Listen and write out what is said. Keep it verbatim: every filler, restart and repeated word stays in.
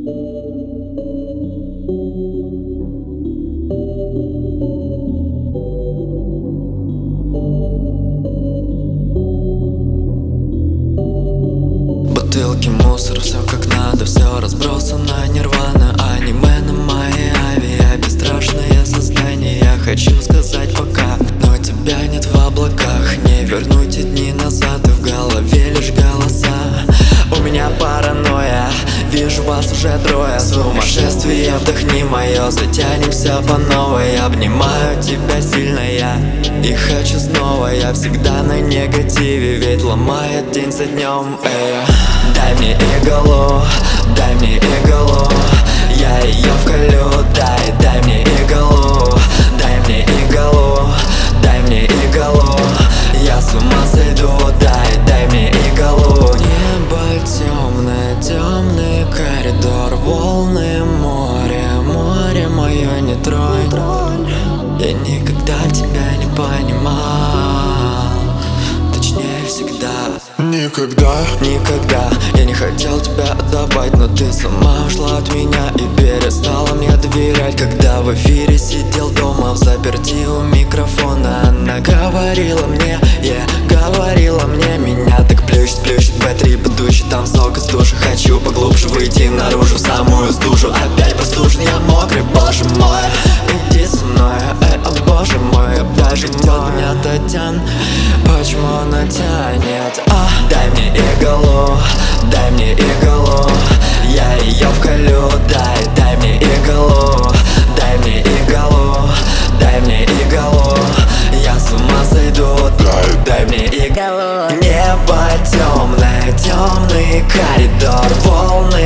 Бутылки, мусор, все как надо, все разбросано, нирвана, аниме на моей авиа, бесстрашное состояние. Я хочу сказать пока, но тебя нет в облаках. Не вернуть те дни назад, и в голове лишь голоса. У меня паранойя, вижу вас уже трое. Сумасшествие, вдохни мое, затянемся по новой. Обнимаю тебя сильно я и хочу снова. Я всегда на негативе, ведь ломает день за днем. Эй, дай мне иголу, дай мне иголу, я ее вколю. Дай, дай мне иголу, дай мне иголу, дай мне иголу, я с ума сойду. Дай, дай мне иголу. Небо темное, темный коридор, волны, море, море мое не тронь. Я никогда тебя не понимал, точнее всегда. Никогда, никогда я не хотел тебя отдавать, но ты сама ушла от меня и перестала мне доверять. Когда в эфире сидел дома в заперти у микрофона, она говорила мне, yeah, говорила мне, меня так плющит, плющит бэ три подучит, там сок из души. Хочу поглубже выйти наружу, самую стужу. Опять простужен, я мокрый, боже мой, иди со мной, эй, о боже мой, даже меня Татьян, почему она тянет? А, дай мне иголу, дай мне иголу, я ее вколю. Дай, дай мне иголу, дай мне иголу, дай мне иголу, я с ума сойду. Дай, дай мне иголу. Небо темное, темный коридор, волны,